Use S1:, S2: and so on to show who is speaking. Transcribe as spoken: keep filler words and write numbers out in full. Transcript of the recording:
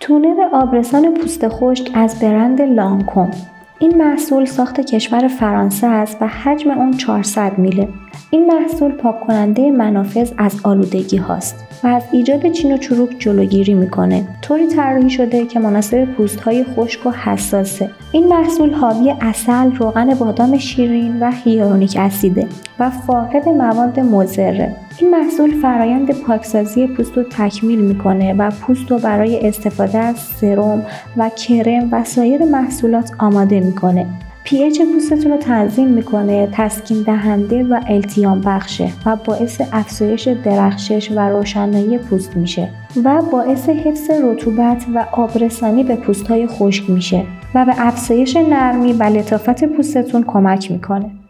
S1: تونر آبرسان پوست خشک از برند لانکوم. این محصول ساخت کشور فرانسه است و حجم اون چهارصد میله. این محصول پاک کننده منافذ از آلودگی هاست و از ایجاد چین و چروک جلوگیری میکنه. طوری طراحی شده که مناسب پوست‌های خشک و حساسه. این محصول حاوی عسل، روغن بادام شیرین و هیالورونیک اسیده و فاقد مواد مضره. این محصول فرایند پاکسازی پوست رو تکمیل میکنه و پوست رو برای استفاده از سرم و کرم و سایر محصولات آماده میکنه. پی اچ پوستتون رو تنظیم میکنه، تسکین دهنده و التیام بخشه و باعث افزایش درخشش و روشنایی پوست میشه و باعث حفظ رطوبت و آبرسانی به پوست‌های خشک میشه و به افزایش نرمی و لطافت پوستتون کمک میکنه.